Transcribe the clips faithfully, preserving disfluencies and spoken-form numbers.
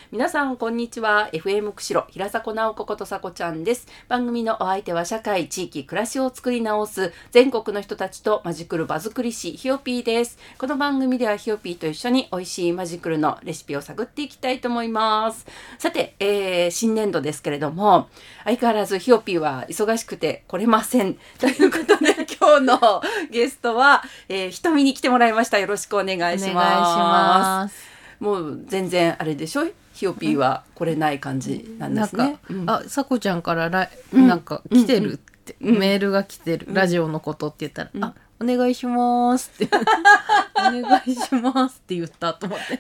皆さんこんにちは。 エフエム 釧路平迫直子ことさこちゃんです。番組のお相手は社会地域暮らしを作り直す全国の人たちとマジクル場作り師ひよぴーです。この番組ではひよぴーと一緒に美味しいマジクルのレシピを探っていきたいと思います。さて、えー、新年度ですけれども、相変わらずひよぴーは忙しくて来れませんということで今日のゲストは、えー、ひとみに来てもらいました。よろしくお願いします。 お願いします。 もう全然あれでしょ、ひよぴーは来れない感じなんですね。 なんか、 うん、 あ、さこちゃんからラ、 うん、 なんか来てるって、 うん、 メールが来てる、うん、ラジオのことって言ったら、うん、あ、お願いしますってお願いしますって言ったと思って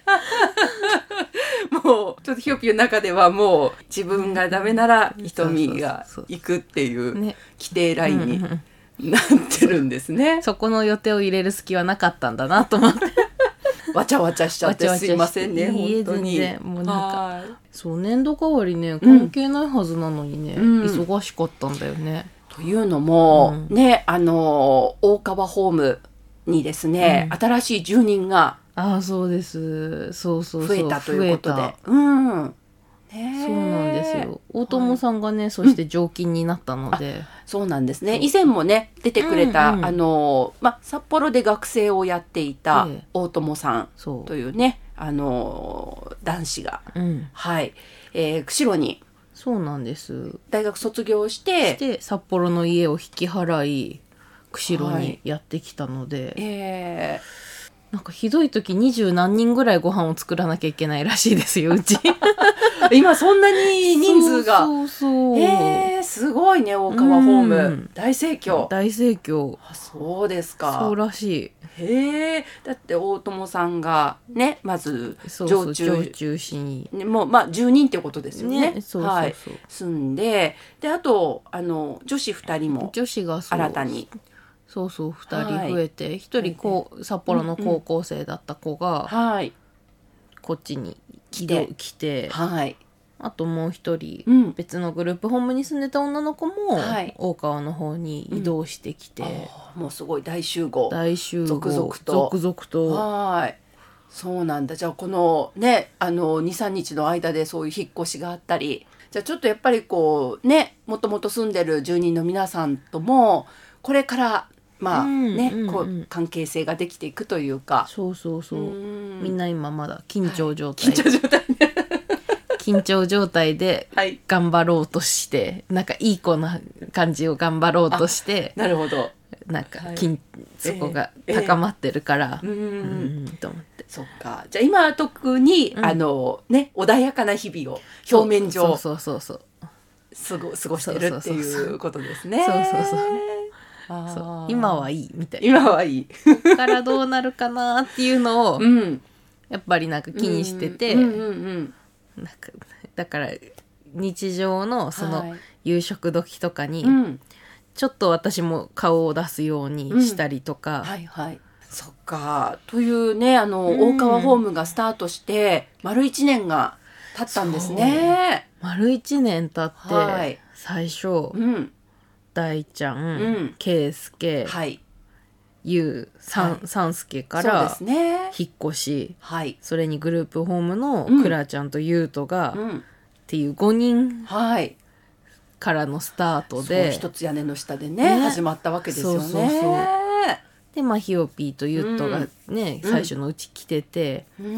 もうちょっとひよぴーの中ではもう自分がダメならひとみが行くっていう規定ラインになってるんですね。 そこの予定を入れる隙はなかったんだなと思ってわちゃわちゃしちゃってすいませんね。 いい本当に全然もうなんかそう年度変わりね関係ないはずなのにね、うん、忙しかったんだよね。 というのも、うん、ねあの大川ホームにですね、うん、新しい住人があそうですそうそうそう増えたということで、うんね、そうなんですよ。大友さんがね、はい、そして常勤になったので、うん、 そうなんですね。以前もね出てくれた、うんうん、あのま札幌で学生をやっていた大友さんというね、ええ、あの男子が、うん、はい、えー、釧路にそうなんです大学卒業してして札幌の家を引き払い釧路にやってきたので、はい、えーなんかひどい時二十何人ぐらいご飯を作らなきゃいけないらしいですようち今そんなに人数がそうそうそう、 えー、すごいね大川ホーム、うん、大盛況大盛況。 あそうですか。 そうらしい。へえ。だって大友さんがねまず常駐常駐しにもうまあじゅうにんってことですよね。 ねそうそうそう、 はい、住んでであとあの女子ふたりも女子が新たにそうそうふたり増えて、はい、ひとりこう札幌の高校生だった子が、うんうん、こっちに来て、来て、はい、あともうひとり、うん、別のグループホームに住んでた女の子も、はい、大川の方に移動してきて、 うん、もうすごい大集合大集合続々と続々とはいそうなんだ。じゃあこのねあの にさんにちの間でそういう引っ越しがあったり、じゃあちょっとやっぱりこうねもともと住んでる住人の皆さんともこれからまあね、うんうんうん、こう関係性ができていくというかそうそうそう、うんみんな今まだ緊張状態、 はい、緊張状態ね緊張状態で頑張ろうとして、はい、なんかいい子な感じを頑張ろうとしてなるほどなんか、はい、そこが高まってるから、えーえー、 うんうんと思ってそっか。じゃあ今は特に、うん、あのね穏やかな日々を表面上そうそうそうそう過ご、過ごしてるっていうことですね。 そうそうそうあそう今はいいみたいな今はいいこっからどうなるかなっていうのを、うん、やっぱりなんか気にしてて、うんうんうん、なんかだから日常のその夕食時とかに、はい、ちょっと私も顔を出すようにしたりとか、 うん、はいはいそっかというねあの、うん、大川ホームがスタートして丸いちねんが経ったんですね。 丸いちねん経って、はい、最初、うん大ちゃん、うん、けいすけ、はい、ゆう、さん、はい、さんすけから引っ越し、はい、それにグループホームのくらちゃんとゆうとが、うん、っていうごにんからのスタートで、 一つ屋根の下でね、ね始まったわけですよね。そうそうそうで、まあ、ひよぴーとゆうとがね、うん、最初のうち来てて、うん、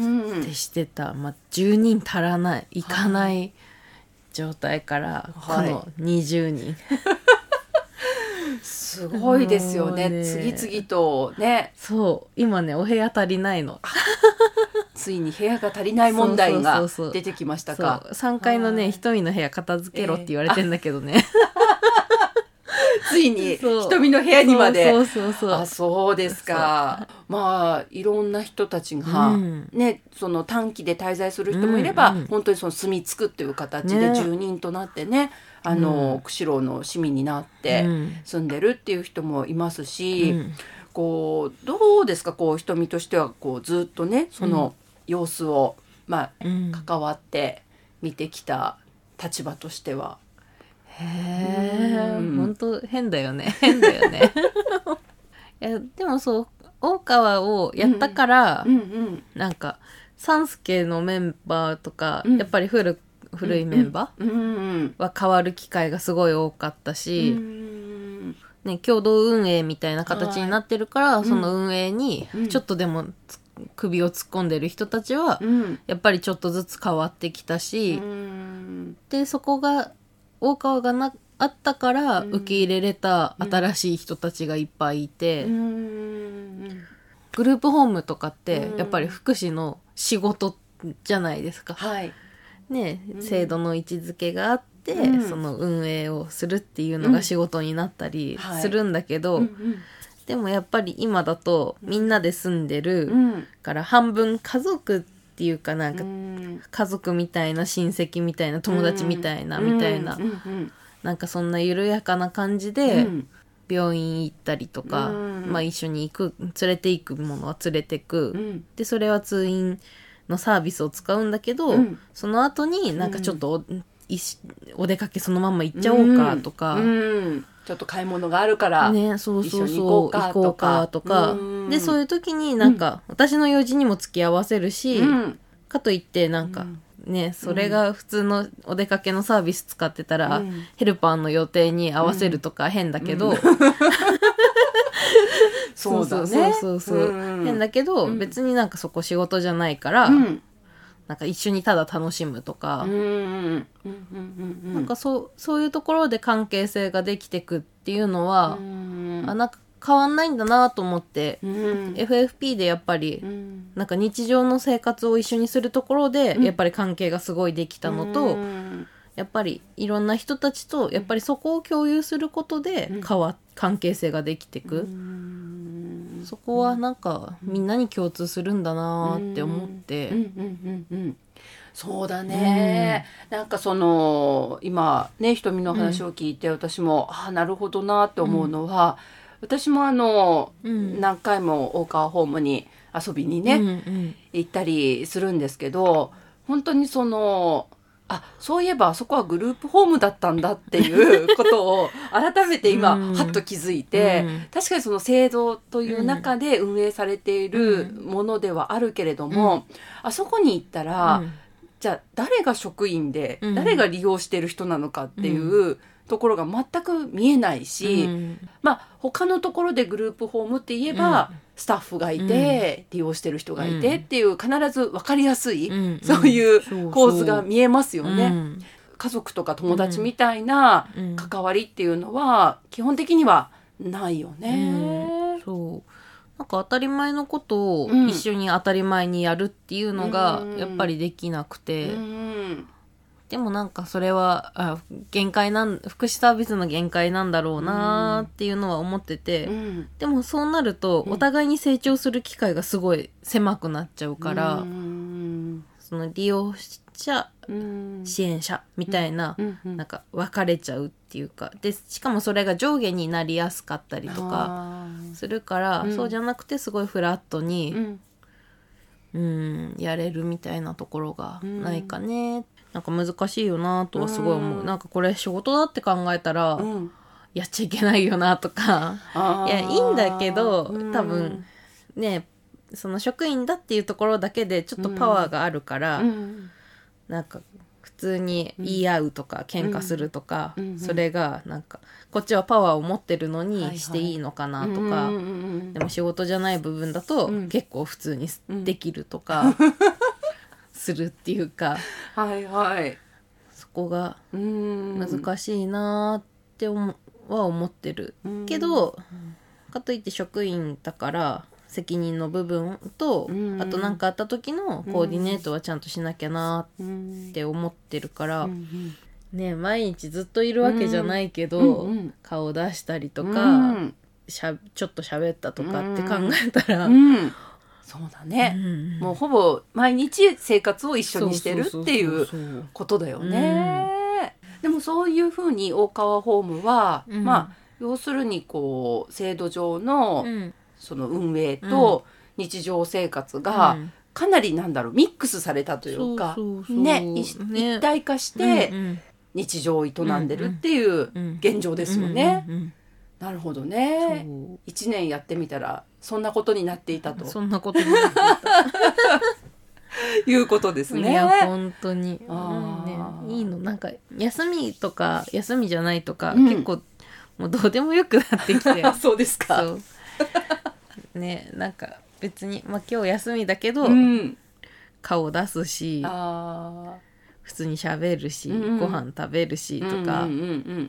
ってしてた、まあ、じゅうにん足らない、いかない状態から、はい、このにじゅうにん。 すごいですよ ね, ね次々とねそう今ねお部屋足りないのついに部屋が足りない問題が出てきましたか。 そうそうそうさんがいのねひとみの部屋片付けろって言われてんだけどね、 えー、ついにひとみの部屋にまでそうそうそうそうあそうですか。まあいろんな人たちが、うん、ねその短期で滞在する人もいれば、うんうん、本当にその住み着くっていう形で住人となってねあの、うん、釧路の市民になって住んでるっていう人もいますし、うん、こうどうですかこう瞳としてはこうずっとねその様子を、うん、まあ、うん、関わって見てきた立場としてはへえ、うん、本当変だよね変だよねいやでもそう大川をやったから、うんうんうん、なんか三助のメンバーとか、うん、やっぱり古古いメンバーは変わる機会がすごい多かったし、うんね、共同運営みたいな形になってるから、はい、その運営にちょっとでも首を突っ込んでる人たちは、うん、やっぱりちょっとずつ変わってきたし、うん、でそこが大川がなあったから受け入れれた新しい人たちがいっぱいいて、うん、グループホームとかってやっぱり福祉の仕事じゃないですか、はいね、制度の位置づけがあって、うん、その運営をするっていうのが仕事になったりするんだけど、うんはいうんうん、でもやっぱり今だとみんなで住んでるから半分家族っていうかなんか家族みたいな親戚みたいな友達みたいなみたいななんかそんな緩やかな感じで病院行ったりとか、まあ一緒に行く連れて行くものは連れてくでそれは通院のサービスを使うんだけど、うん、その後になんかちょっと お,、うん、お出かけそのまま行っちゃおうかとか、うんうん、ちょっと買い物があるから、ね、そうそうそう一緒に行こうか行こうかとか、うん、でそういう時になんか、うん、私の用事にも付き合わせるし、うん、かといってなんか、うん、ねそれが普通のお出かけのサービス使ってたら、うん、ヘルパーの予定に合わせるとか変だけど、うんうんそうだね。そうそうそう、うん、変だけど、うん、別になんかそこ仕事じゃないから、うん、なんか一緒にただ楽しむとか、うんうんうんうん、なんかそうそういうところで関係性ができてくっていうのは、うん、あなんか変わんないんだなと思って、うん、エフエフピー でやっぱり、うん、なんか日常の生活を一緒にするところで、うん、やっぱり関係がすごいできたのと、うん、やっぱりいろんな人たちとやっぱりそこを共有することで変わ、うん、関係性ができてく、うんそこはなんかみんなに共通するんだなって思って、うんうんうんうん、 そうだね、うん、なんかその今ねひとみの話を聞いて、うん、私もああなるほどなって思うのは、うん、私もあの、うん、何回も大川ホームに遊びにね、うんうん、行ったりするんですけど本当にそのあそういえばあそこはグループホームだったんだっていうことを改めて今、うん、はっと気づいて、うん、確かにその制度という中で運営されているものではあるけれども、うん、あそこに行ったら、うん、じゃあ誰が職員で、うん、誰が利用している人なのかっていうところが全く見えないし、うん、まあ他のところでグループホームって言えば、うんスタッフがいて、うん、利用してる人がいてっていう必ず分かりやすい、うん、そういう構図が見えますよね、うん、家族とか友達みたいな関わりっていうのは基本的にはないよね、 うん、そうなんか当たり前のことを一緒に当たり前にやるっていうのがやっぱりできなくて、うんうんでもなんかそれはあ限界なん福祉サービスの限界なんだろうなっていうのは思ってて、うん、でもそうなるとお互いに成長する機会がすごい狭くなっちゃうから、うん、その利用者、うん、支援者みたいな、うん、なんか分かれちゃうっていうかでしかもそれが上下になりやすかったりとかするから、そうじゃなくてすごいフラットに、うんうん、やれるみたいなところがないかね、なんか難しいよなとはすごい思う、うん、なんかこれ仕事だって考えたら、うん、やっちゃいけないよなとかいやいいんだけど、うん、多分ねその職員だっていうところだけでちょっとパワーがあるから、うん、なんか普通に言い合うとか、うん、喧嘩するとか、うん、それがなんかこっちはパワーを持ってるのにしていいのかなとか、はいはい、でも仕事じゃない部分だと、うん、結構普通にできるとか、うんするっていうかはいはいそこが難しいなっては思ってるけどかといって職員だから責任の部分とあと何かあった時のコーディネートはちゃんとしなきゃなって思ってるからね毎日ずっといるわけじゃないけど顔出したりとかしゃちょっと喋ったとかって考えたらそうだね、うん、もうほぼ毎日生活を一緒にしてるっていうことだよね、うん、でもそういうふうに大川ホームは、うん、まあ要するにこう制度上のその運営と日常生活がかなりなんだろうミックスされたというか、ね、一体化して日常を営んでるっていう現状ですよね、うんうんうんうんなるほどね。一年やってみたらそんなことになっていたと。 そんなことになっていた。 いうことですね。 いや本当に、うんね、いいのなんか休みとか休みじゃないとか、うん、結構もうどうでもよくなってきてそうですか。 そうね、なんか別に、まあ、今日休みだけど、 うん、 顔出すしあ普通に喋るし、うん、ご飯食べるしとか、うんうんうん、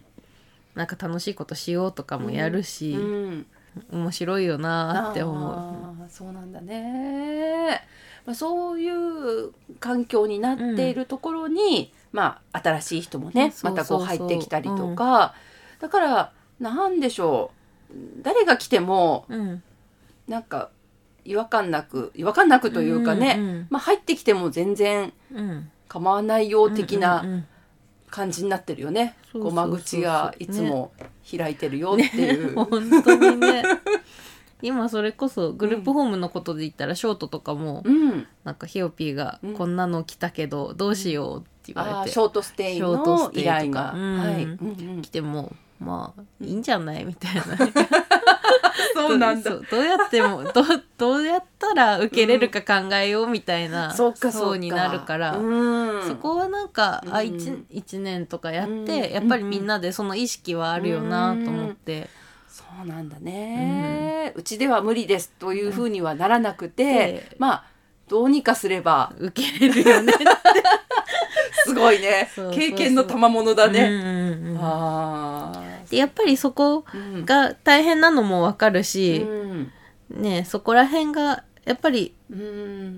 なんか楽しいことしようとかもやるし、うんうん、面白いよなって思う。 あ、そうなんだね。まあ、そういう環境になっているところに、うん、まあ、新しい人もね、うん、またこう入ってきたりとか、うん、だからなんでしょう、誰が来ても、うん、なんか違和感なく違和感なくというかね、うんうん、まあ、入ってきても全然構わないよ的な感じになってるよね。こう間口がいつも開いてるよっていう、 ね、本当にね今それこそグループホームのことで言ったら、うん、ショートとかも、うん、なんかヒオピーがこんなの来たけどどうしようって言われて、うん、 あ、ショートステイの依頼が、 うんはい、うんうん、来てもまあいいんじゃないみたいなそうなんだ。 ど, どうやっても ど, どうやったら受けれるか考えようみたいな、うん、 そうかそうになるから、うん、そこはなんか、うん、あ 1, いちねんとかやって、うん、やっぱりみんなでその意識はあるよなと思って、うん、 そうなんだね、うん、うちでは無理ですというふうにはならなくて、うん、まあどうにかすれば受けれるよねすごいね。そうそうそう、経験の賜物だね、うんうんうん、あでやっぱりそこが大変なのも分かるし、うんね、そこら辺がやっぱり、うん、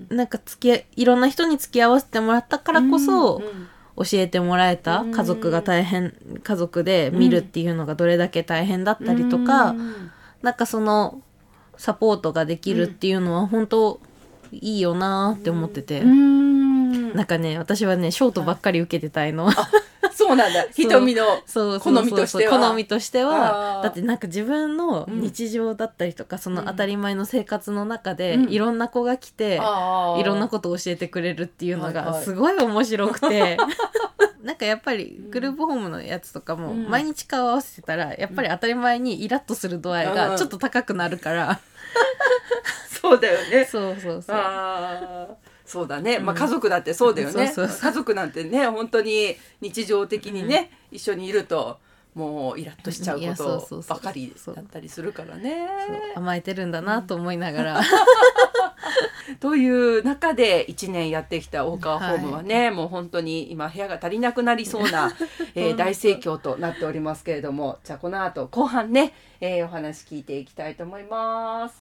なんか付き合い、いろんな人に付き合わせてもらったからこそ、うんうん、教えてもらえた、うん、家族が大変家族で見るっていうのがどれだけ大変だったりとか、うん、なんかそのサポートができるっていうのは本当いいよなって思ってて、うん、なんかね私はねショートばっかり受けてたいの。 そうなんだ。瞳の好みとしては。 好みとしては。だってなんか自分の日常だったりとか、うん、その当たり前の生活の中で、うん、いろんな子が来て、うん、いろんなことを教えてくれるっていうのがすごい面白くて、はいはい、なんかやっぱりグループホームのやつとかも毎日顔合わせてたらやっぱり当たり前にイラッとする度合いがちょっと高くなるから、うん、 そうだよね。 そうそうそう。 あそうだね、まあ、家族だってそうだよね、うん、そうそうそう、家族なんてね本当に日常的にね、うん、一緒にいるともうイラッとしちゃうことばかりだったりするからね。 そう甘えてるんだなと思いながら、うん、 という中でいちねんやってきた大川ホームはね、はい、もう本当に今部屋が足りなくなりそうな、えー、大盛況となっておりますけれども、じゃあこの後後半ね、えー、お話聞いていきたいと思います。